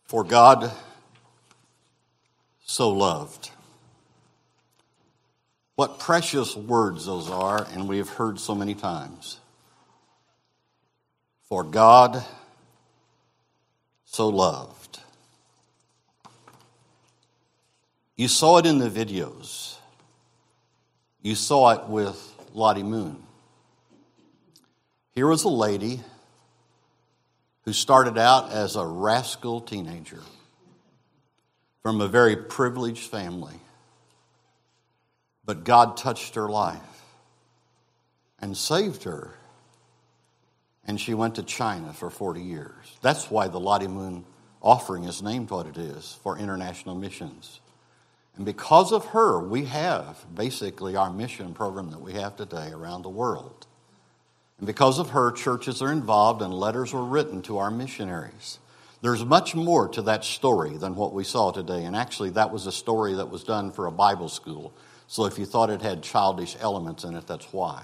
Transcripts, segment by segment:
For God so loved. What precious words those are, and we have heard so many times. For God so loved. You saw it in the videos. You saw it with Lottie Moon. Here was a lady who started out as a rascal teenager from a very privileged family. But God touched her life and saved her. And she went to China for 40 years. That's why the Lottie Moon offering is named what it is, for international missions. And because of her, we have basically our mission program that we have today around the world. And because of her, churches are involved and letters were written to our missionaries. There's much more to that story than what we saw today. And actually, that was a story that was done for a Bible school. So if you thought it had childish elements in it, that's why.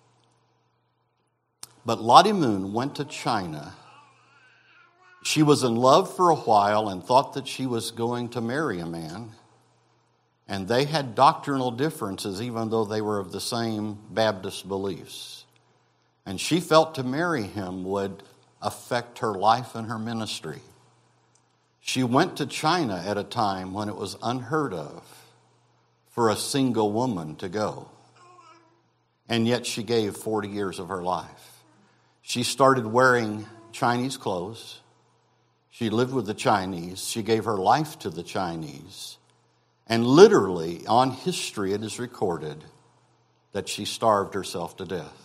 But Lottie Moon went to China. She was in love for a while and thought that she was going to marry a man. And they had doctrinal differences, even though they were of the same Baptist beliefs. And she felt to marry him would affect her life and her ministry. She went to China at a time when it was unheard of for a single woman to go. And yet she gave 40 years of her life. She started wearing Chinese clothes. She lived with the Chinese. She gave her life to the Chinese. And literally, on history, it is recorded that she starved herself to death.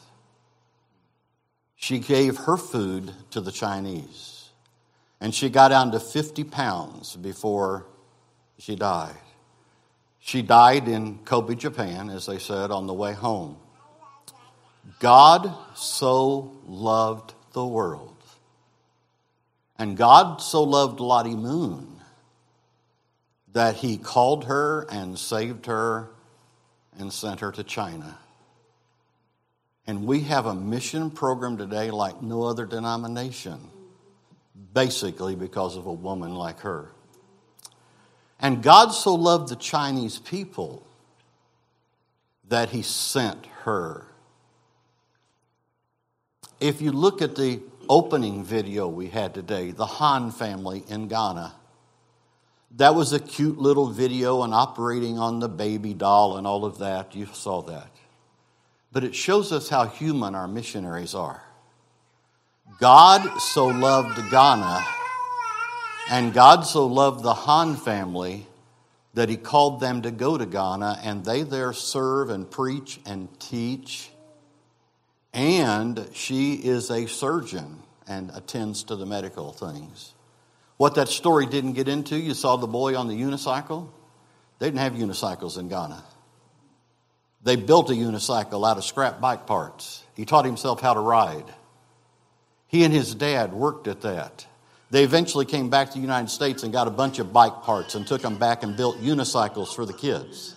She gave her food to the Chinese. And she got down to 50 pounds before she died. She died in Kobe, Japan, as they said, on the way home. God so loved the world. And God so loved Lottie Moon that he called her and saved her and sent her to China. And we have a mission program today like no other denomination, basically because of a woman like her. And God so loved the Chinese people that he sent her. If you look at the opening video we had today, the Han family in Ghana, that was a cute little video and operating on the baby doll and all of that. You saw that. But it shows us how human our missionaries are. God so loved Ghana, and God so loved the Han family that he called them to go to Ghana, and they there serve and preach and teach. And she is a surgeon and attends to the medical things. What that story didn't get into, you saw the boy on the unicycle. They didn't have unicycles in Ghana. They built a unicycle out of scrap bike parts. He taught himself how to ride. He and his dad worked at that. They eventually came back to the United States and got a bunch of bike parts and took them back and built unicycles for the kids.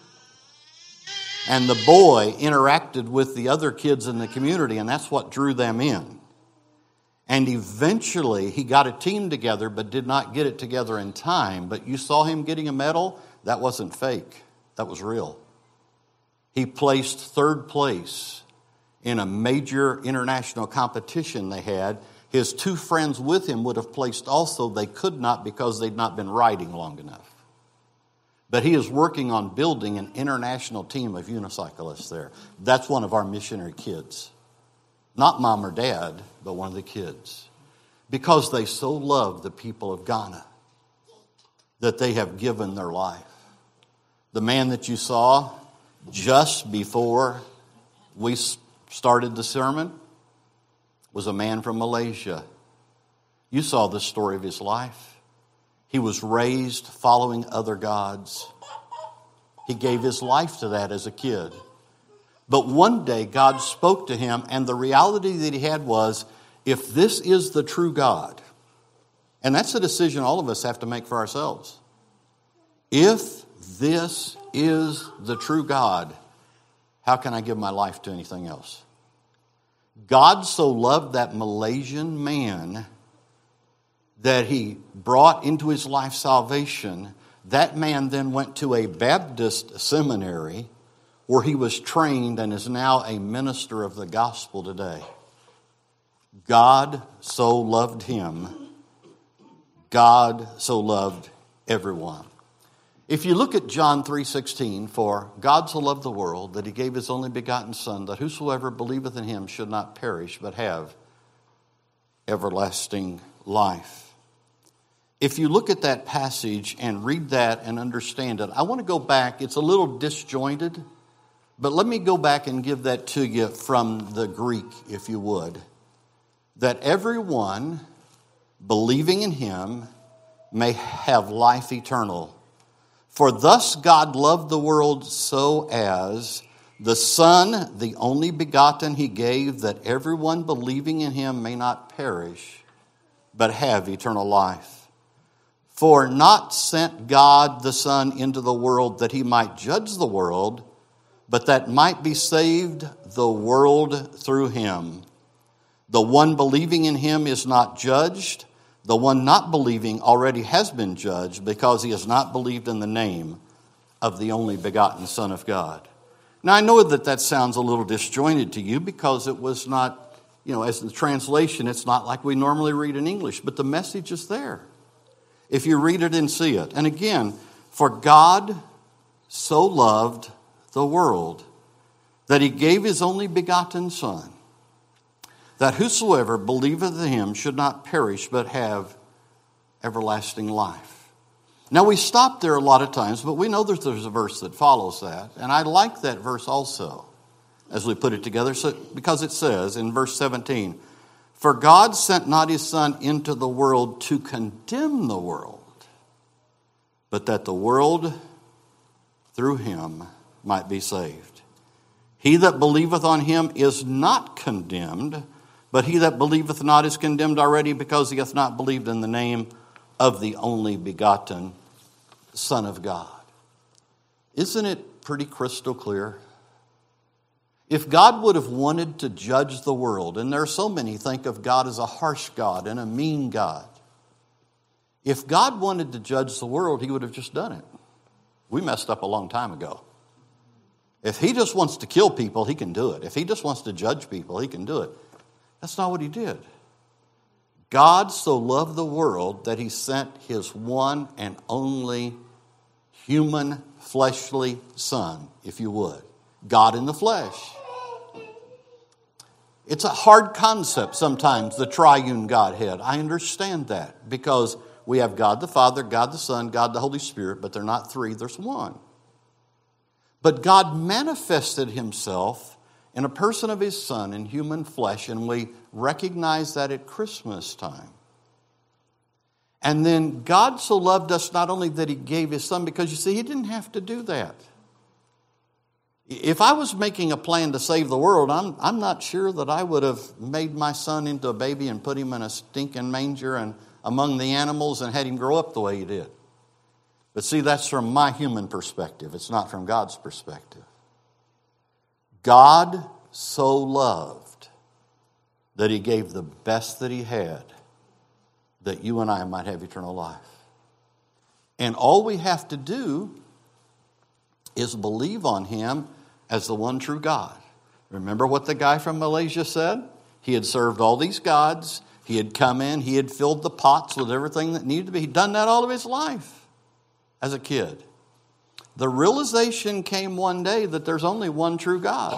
And the boy interacted with the other kids in the community, and that's what drew them in. And eventually he got a team together, but did not get it together in time. But you saw him getting a medal. That wasn't fake. That was real. He placed third place in a major international competition they had. His two friends with him would have placed also. They could not because they'd not been riding long enough. But he is working on building an international team of unicyclists there. That's one of our missionary kids. Not mom or dad, but one of the kids. Because they so love the people of Ghana that they have given their life. The man that you saw just before we started the sermon was a man from Malaysia. You saw the story of his life. He was raised following other gods. He gave his life to that as a kid. But one day God spoke to him, and the reality that he had was, if this is the true God, and that's a decision all of us have to make for ourselves. If this is the true God, how can I give my life to anything else? God so loved that Malaysian man that he brought into his life salvation, that man then went to a Baptist seminary where he was trained and is now a minister of the gospel today. God so loved him. God so loved everyone. If you look at John 3:16, for God so loved the world that he gave his only begotten Son, that whosoever believeth in him should not perish but have everlasting life. If you look at that passage and read that and understand it, I want to go back. It's a little disjointed, but let me go back and give that to you from the Greek, if you would. That everyone believing in him may have life eternal. For thus God loved the world so as the Son, the only begotten he gave, that everyone believing in him may not perish, but have eternal life. For not sent God the Son into the world that he might judge the world, but that might be saved the world through him. The one believing in him is not judged. The one not believing already has been judged because he has not believed in the name of the only begotten Son of God. Now, I know that sounds a little disjointed to you because it was not, as the translation, it's not like we normally read in English, but the message is there if you read it and see it. And again, for God so loved the world that he gave his only begotten Son, that whosoever believeth in him should not perish but have everlasting life. Now we stop there a lot of times, but we know that there's a verse that follows that. And I like that verse also as we put it together because it says in verse 17, for God sent not his Son into the world to condemn the world, but that the world through him might be saved. He that believeth on him is not condemned, but he that believeth not is condemned already, because he hath not believed in the name of the only begotten Son of God. Isn't it pretty crystal clear? If God would have wanted to judge the world, and there are so many think of God as a harsh God and a mean God. If God wanted to judge the world, he would have just done it. We messed up a long time ago. If he just wants to kill people, he can do it. If he just wants to judge people, he can do it. That's not what he did. God so loved the world that he sent his one and only human fleshly Son, if you would. God in the flesh. It's a hard concept sometimes, the triune Godhead. I understand that because we have God the Father, God the Son, God the Holy Spirit, but they're not three, there's one. But God manifested himself in a person of his Son in human flesh, and we recognize that at Christmas time. And then God so loved us not only that he gave his Son, because you see, he didn't have to do that. If I was making a plan to save the world, I'm not sure that I would have made my son into a baby and put him in a stinking manger and among the animals and had him grow up the way he did. But see, that's from my human perspective. It's not from God's perspective. God so loved that he gave the best that he had that you and I might have eternal life. And all we have to do is believe on him as the one true God. Remember what the guy from Malaysia said? He had served all these gods. He had come in. He had filled the pots with everything that needed to be. He'd done that all of his life as a kid. The realization came one day that there's only one true God.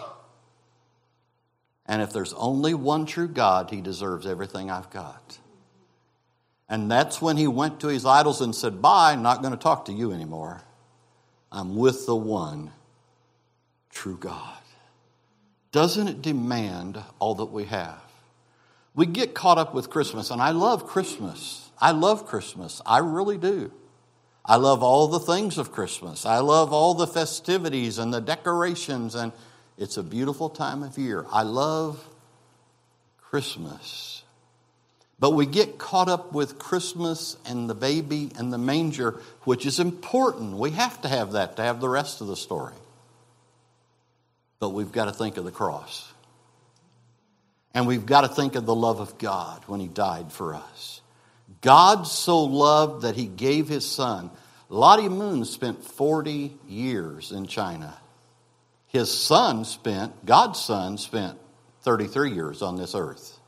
And if there's only one true God, he deserves everything I've got. And that's when he went to his idols and said, bye, I'm not going to talk to you anymore. I'm with the one true God. Doesn't it demand all that we have? We get caught up with Christmas, and I love Christmas. I love Christmas. I really do. I love all the things of Christmas. I love all the festivities and the decorations, and it's a beautiful time of year. I love Christmas. But we get caught up with Christmas and the baby and the manger, which is important. We have to have that to have the rest of the story. But we've got to think of the cross. And we've got to think of the love of God when he died for us. God so loved that he gave his son. Lottie Moon spent 40 years in China. His son God's son spent 33 years on this earth.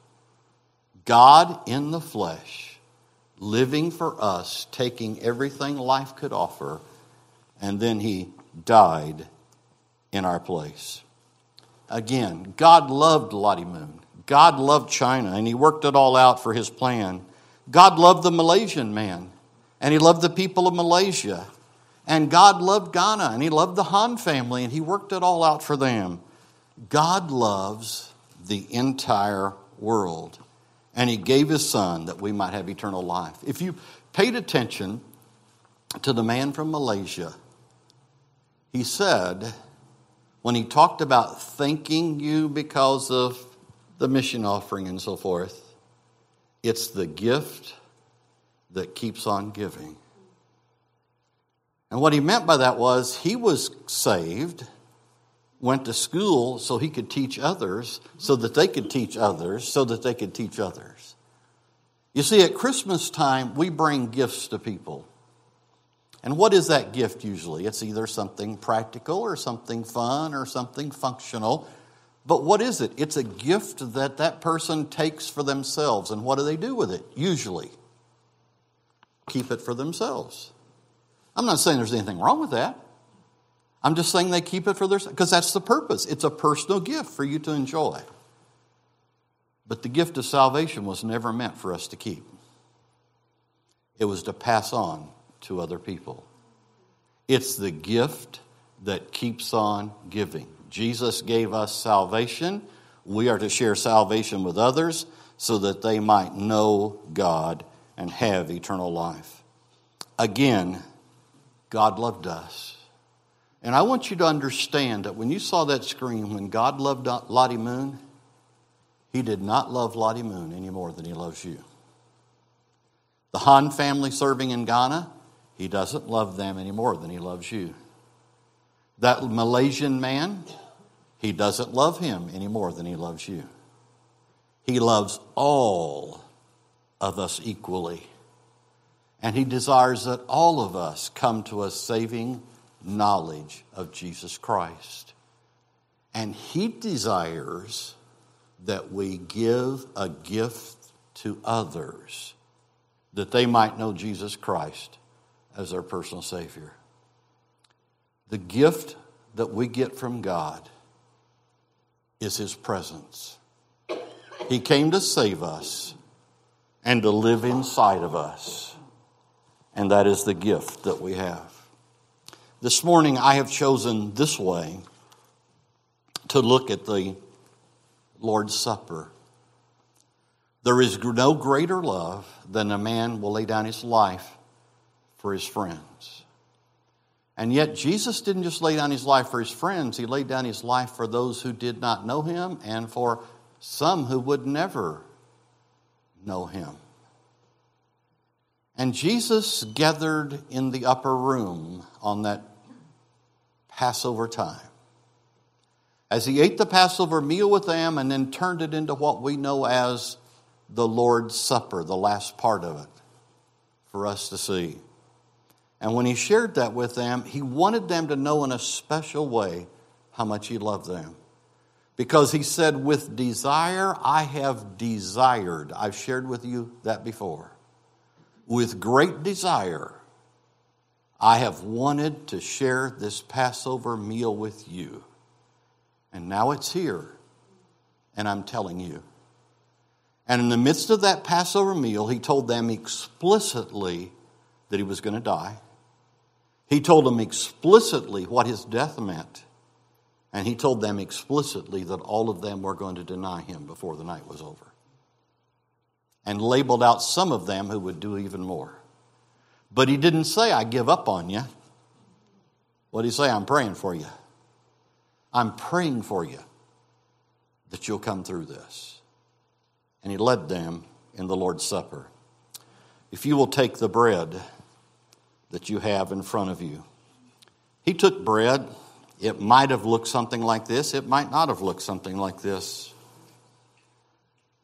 God in the flesh, living for us, taking everything life could offer, and then he died in our place. Again, God loved Lottie Moon. God loved China, and he worked it all out for his plan. God loved the Malaysian man, and he loved the people of Malaysia. And God loved Ghana, and he loved the Han family, and he worked it all out for them. God loves the entire world, and he gave his son that we might have eternal life. If you paid attention to the man from Malaysia, he said, when he talked about thanking you because of the mission offering and so forth, it's the gift that keeps on giving. And what he meant by that was he was saved, went to school so he could teach others, so that they could teach others, so that they could teach others. You see, at Christmas time, we bring gifts to people. And what is that gift usually? It's either something practical or something fun or something functional. But what is it? It's a gift that that person takes for themselves. And what do they do with it? Usually, keep it for themselves. I'm not saying there's anything wrong with that. I'm just saying they keep it for themselves because that's the purpose. It's a personal gift for you to enjoy. But the gift of salvation was never meant for us to keep. It was to pass on to other people. It's the gift that keeps on giving. Jesus gave us salvation. We are to share salvation with others so that they might know God and have eternal life. Again, God loved us. And I want you to understand that when you saw that screen, when God loved Lottie Moon, he did not love Lottie Moon any more than he loves you. The Han family serving in Ghana, he doesn't love them any more than he loves you. That Malaysian man, he doesn't love him any more than he loves you. He loves all of us equally. And he desires that all of us come to a saving knowledge of Jesus Christ. And he desires that we give a gift to others that they might know Jesus Christ as their personal Savior. The gift that we get from God is his presence. He came to save us and to live inside of us. And that is the gift that we have. This morning I have chosen this way to look at the Lord's Supper. There is no greater love than a man will lay down his life for his friends. And yet Jesus didn't just lay down his life for his friends. He laid down his life for those who did not know him and for some who would never know him. And Jesus gathered in the upper room on that Passover time. As he ate the Passover meal with them and then turned it into what we know as the Lord's Supper, the last part of it, for us to see. And when he shared that with them, he wanted them to know in a special way how much he loved them. Because he said, with desire I have desired. I've shared with you that before. With great desire, I have wanted to share this Passover meal with you. And now it's here, and I'm telling you. And in the midst of that Passover meal, he told them explicitly that he was going to die. He told them explicitly what his death meant. And he told them explicitly that all of them were going to deny him before the night was over. And labeled out some of them who would do even more. But he didn't say, I give up on you. What did he say? I'm praying for you. I'm praying for you that you'll come through this. And he led them in the Lord's Supper. If you will take the bread that you have in front of you. He took bread. It might have looked something like this. It might not have looked something like this.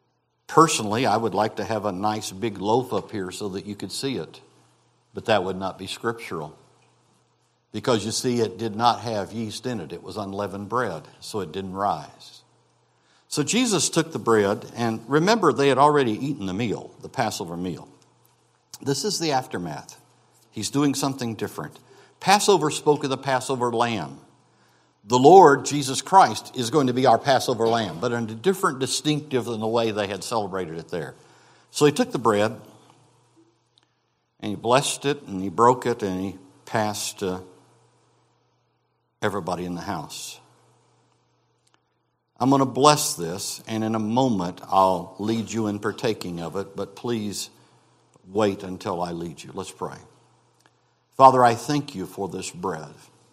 Personally, I would like to have a nice big loaf up here so that you could see it. But that would not be scriptural. Because you see, it did not have yeast in it. It was unleavened bread, so it didn't rise. So Jesus took the bread, and remember, they had already eaten the meal, the Passover meal. This is the aftermath. He's doing something different. Passover spoke of the Passover lamb. The Lord, Jesus Christ, is going to be our Passover lamb, but in a different distinctive than the way they had celebrated it there. So he took the bread, and he blessed it, and he broke it, and he passed everybody in the house. I'm going to bless this, and in a moment I'll lead you in partaking of it, but please wait until I lead you. Let's pray. Father, I thank you for this bread.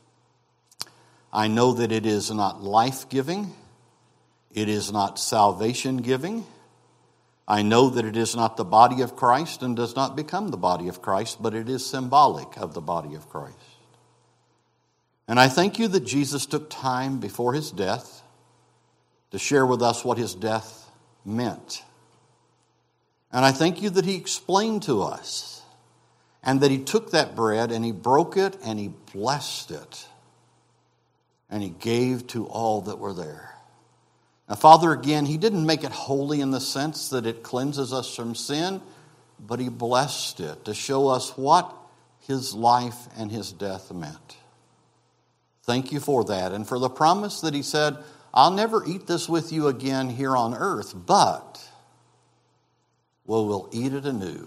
I know that it is not life-giving. It is not salvation-giving. I know that it is not the body of Christ and does not become the body of Christ, but it is symbolic of the body of Christ. And I thank you that Jesus took time before his death to share with us what his death meant. And I thank you that he explained to us and that he took that bread and he broke it and he blessed it. And he gave to all that were there. Now, Father, again, he didn't make it holy in the sense that it cleanses us from sin, but he blessed it to show us what his life and his death meant. Thank you for that. And for the promise that he said, I'll never eat this with you again here on earth, but we'll eat it anew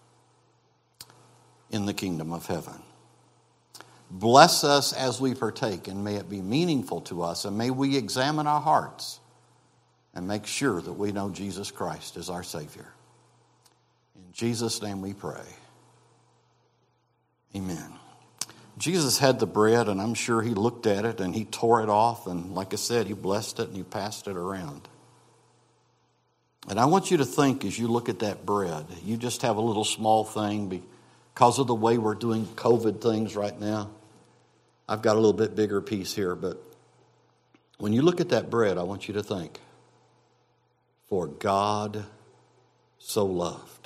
in the kingdom of heaven. Bless us as we partake, and may it be meaningful to us, and may we examine our hearts and make sure that we know Jesus Christ is our Savior. In Jesus' name we pray. Amen. Jesus had the bread, and I'm sure he looked at it, and he tore it off, and like I said, he blessed it, and he passed it around. And I want you to think as you look at that bread, you just have a little small thing because of the way we're doing COVID things right now. I've got a little bit bigger piece here, but when you look at that bread, I want you to think, for God so loved.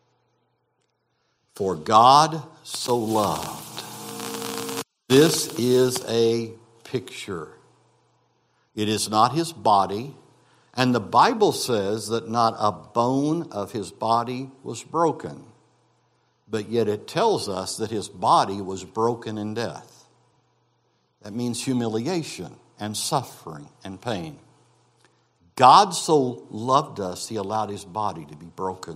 For God so loved. This is a picture. It is not his body, and the Bible says that not a bone of his body was broken, but yet it tells us that his body was broken in death. That means humiliation and suffering and pain. God so loved us, he allowed his body to be broken.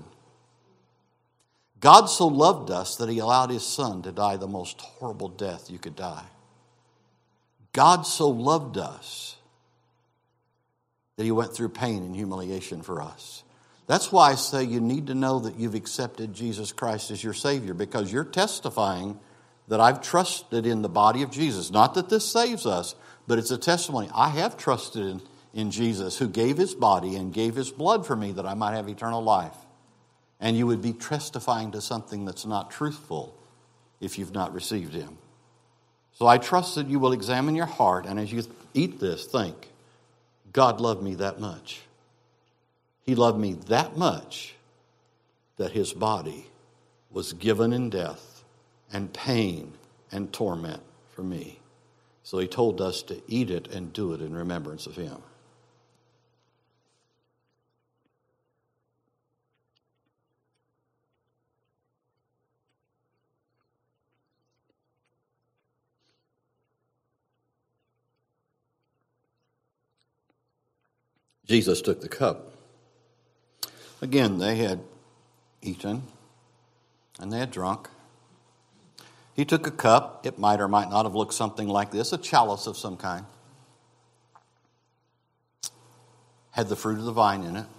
God so loved us that he allowed his son to die the most horrible death you could die. God so loved us that he went through pain and humiliation for us. That's why I say you need to know that you've accepted Jesus Christ as your Savior, because you're testifying that I've trusted in the body of Jesus. Not that this saves us, but it's a testimony. I have trusted in Jesus, who gave his body and gave his blood for me that I might have eternal life. And you would be testifying to something that's not truthful if you've not received him. So I trust that you will examine your heart, and as you eat this, think, God loved me that much. He loved me that much that his body was given in death and pain and torment for me. So he told us to eat it and do it in remembrance of him. Jesus took the cup. Again, they had eaten and they had drunk. He took a cup. It might or might not have looked something like this, a chalice of some kind. Had the fruit of the vine in it.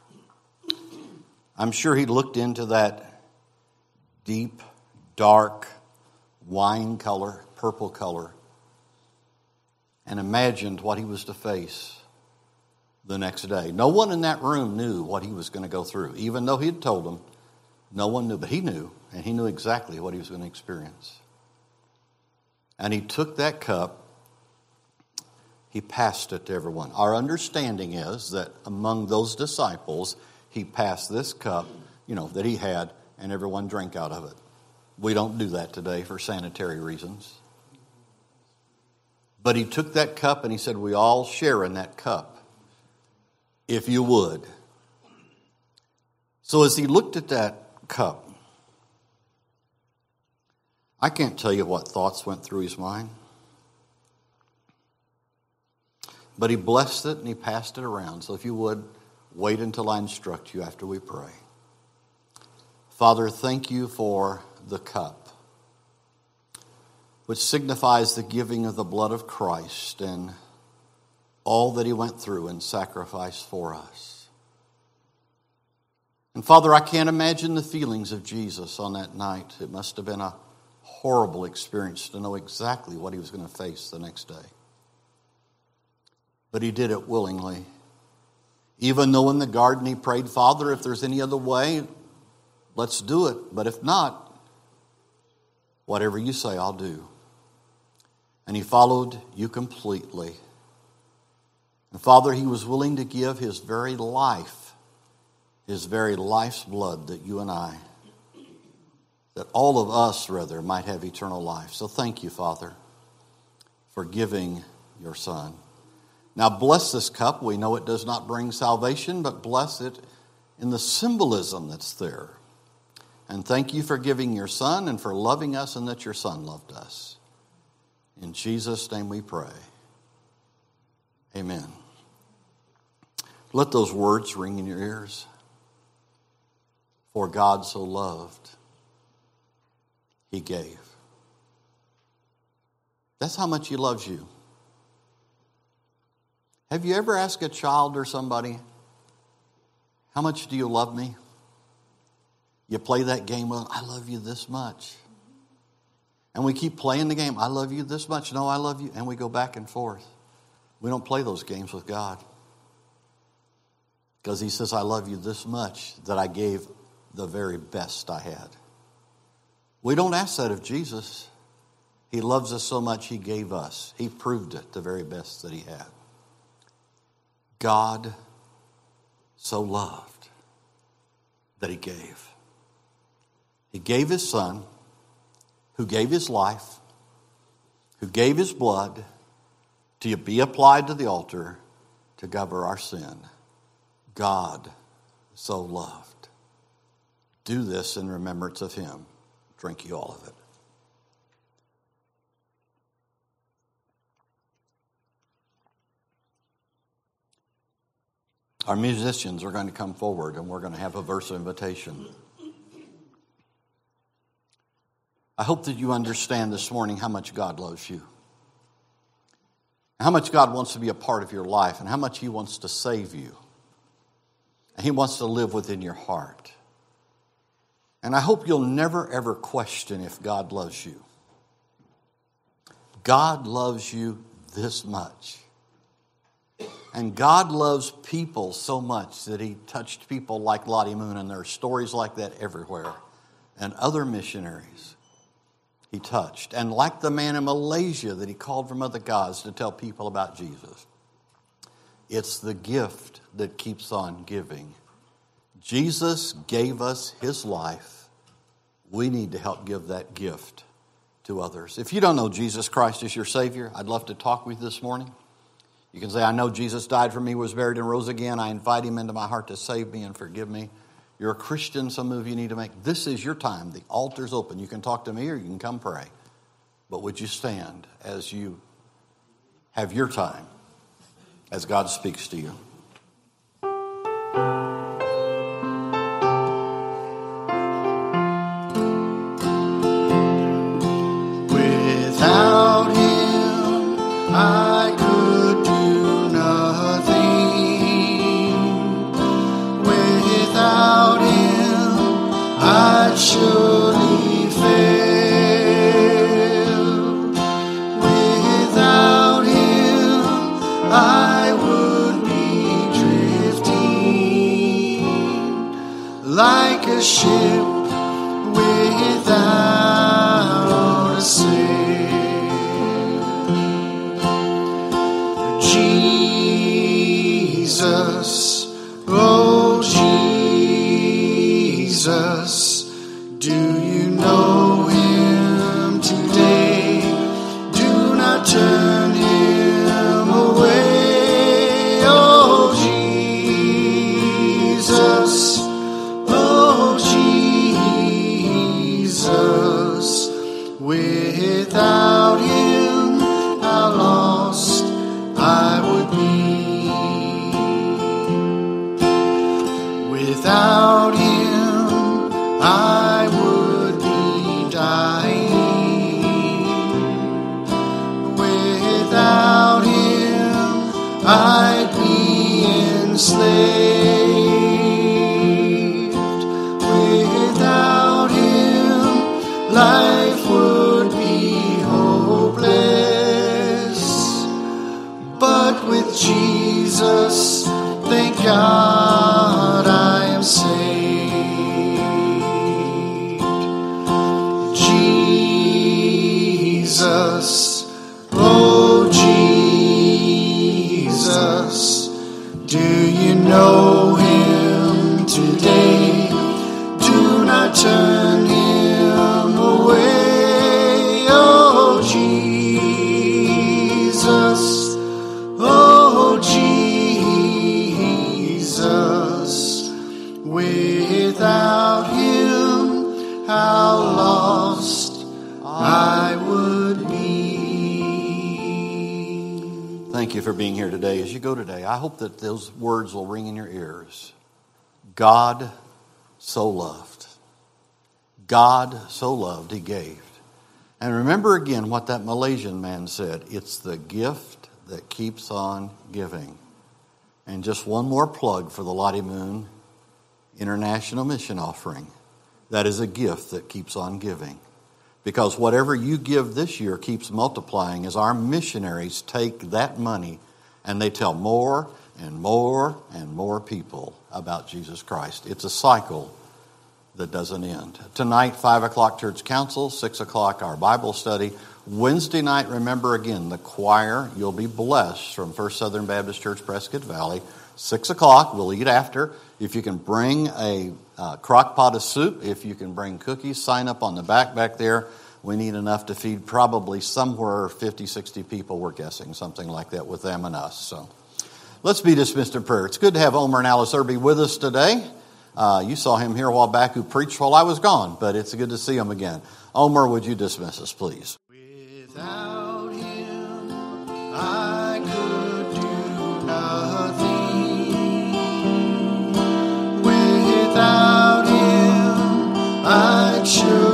I'm sure he looked into that deep, dark, wine color, purple color, and imagined what he was to face the next day. No one in that room knew what he was going to go through. Even though he had told them, no one knew, but he knew, and he knew exactly what he was going to experience. And he took that cup, he passed it to everyone. Our understanding is that among those disciples, he passed this cup, that he had, and everyone drank out of it. We don't do that today for sanitary reasons. But he took that cup and he said, we all share in that cup, if you would. So as he looked at that cup, I can't tell you what thoughts went through his mind. But he blessed it and he passed it around. So if you would, wait until I instruct you after we pray. Father, thank you for the cup, which signifies the giving of the blood of Christ and all that he went through in sacrifice for us. And Father, I can't imagine the feelings of Jesus on that night. It must have been a horrible experience to know exactly what he was going to face the next day. But he did it willingly. Even though in the garden he prayed, Father, if there's any other way, let's do it. But if not, whatever you say, I'll do. And he followed you completely. And Father, he was willing to give his very life, his very life's blood, that you and I, that all of us, rather, might have eternal life. So thank you, Father, for giving your Son. Now bless this cup. We know it does not bring salvation, but bless it in the symbolism that's there. And thank you for giving your Son and for loving us and that your Son loved us. In Jesus' name we pray. Amen. Let those words ring in your ears. For God so loved, he gave. That's how much he loves you. Have you ever asked a child or somebody, how much do you love me? You play that game, well, I love you this much. And we keep playing the game, I love you this much. No, I love you. And we go back and forth. We don't play those games with God. Because he says, I love you this much that I gave the very best I had. We don't ask that of Jesus. He loves us so much he gave us. He proved it, the very best that he had. God so loved that he gave. He gave his Son, who gave his life, who gave his blood to be applied to the altar to cover our sin. God so loved. Do this in remembrance of him. Drink you all of it. Our musicians are going to come forward and we're going to have a verse of invitation. I hope that you understand this morning how much God loves you. How much God wants to be a part of your life and how much he wants to save you. And he wants to live within your heart. And I hope you'll never ever question if God loves you. God loves you this much. And God loves people so much that he touched people like Lottie Moon, and there are stories like that everywhere. And other missionaries he touched. And like the man in Malaysia that he called from other gods to tell people about Jesus. It's the gift that keeps on giving. Jesus gave us his life. We need to help give that gift to others. If you don't know Jesus Christ as your Savior, I'd love to talk with you this morning. You can say, I know Jesus died for me, was buried, and rose again. I invite him into my heart to save me and forgive me. You're a Christian, some of you need to make. This is your time. The altar's open. You can talk to me or you can come pray. But would you stand as you have your time as God speaks to you? Without him, I could do nothing. Without him, I'd surely fail. Without him, I would be drifting like a ship without a sail. Jesus, oh Jesus. I'd be enslaved. Without him, life would be hopeless. But with Jesus, thank God I am saved. Jesus, oh Jesus, do you know him today? Do not turn him away, oh Jesus, oh Jesus. Without him, how lost I would be. Thank you for being here today. As you go today, I hope that those words will ring in your ears. God so loved. God so loved, he gave. And remember again what that Malaysian man said. It's the gift that keeps on giving. And just one more plug for the Lottie Moon International Mission Offering. That is a gift that keeps on giving. Because whatever you give this year keeps multiplying as our missionaries take that money and they tell more and more and more people about Jesus Christ. It's a cycle that doesn't end. Tonight, 5 o'clock church council, 6 o'clock our Bible study. Wednesday night, remember again, the choir, you'll be blessed from First Southern Baptist Church, Prescott Valley. 6 o'clock, we'll eat after. If you can bring a crock pot of soup, if you can bring cookies, sign up on the back there. We need enough to feed probably somewhere 50, 60 people, we're guessing, something like that with them and us. So let's be dismissed in prayer. It's good to have Omer and Alice Irby with us today. You saw him here a while back who preached while I was gone, but it's good to see him again. Omer, would you dismiss us, please? Without him, I could do nothing. Without him, I'd sure